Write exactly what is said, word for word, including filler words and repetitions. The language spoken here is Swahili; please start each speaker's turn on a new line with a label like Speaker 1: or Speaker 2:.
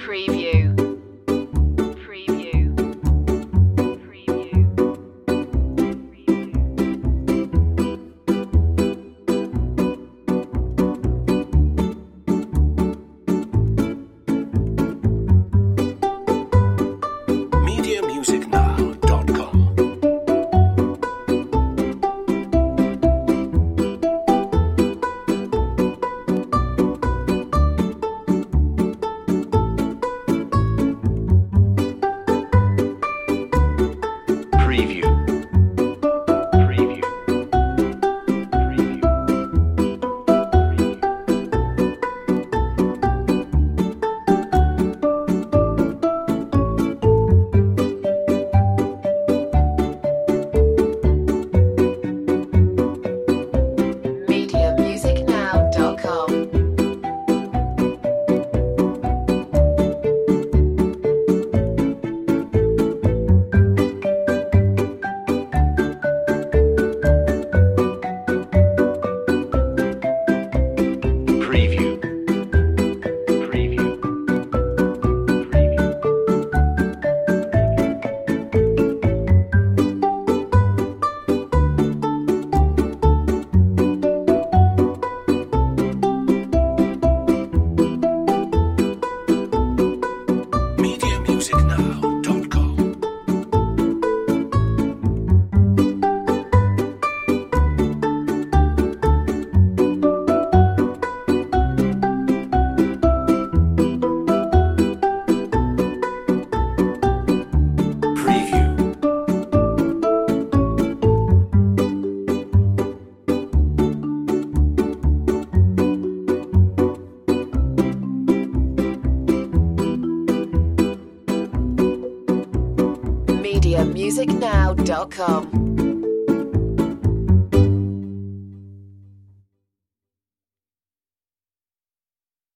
Speaker 1: Preview. Preview. Preview.
Speaker 2: media music now dot com. Preview. Preview. Preview.
Speaker 1: media music now dot com.
Speaker 2: Preview. Preview. Preview. media music now dot com. Preview.
Speaker 1: media music now dot com.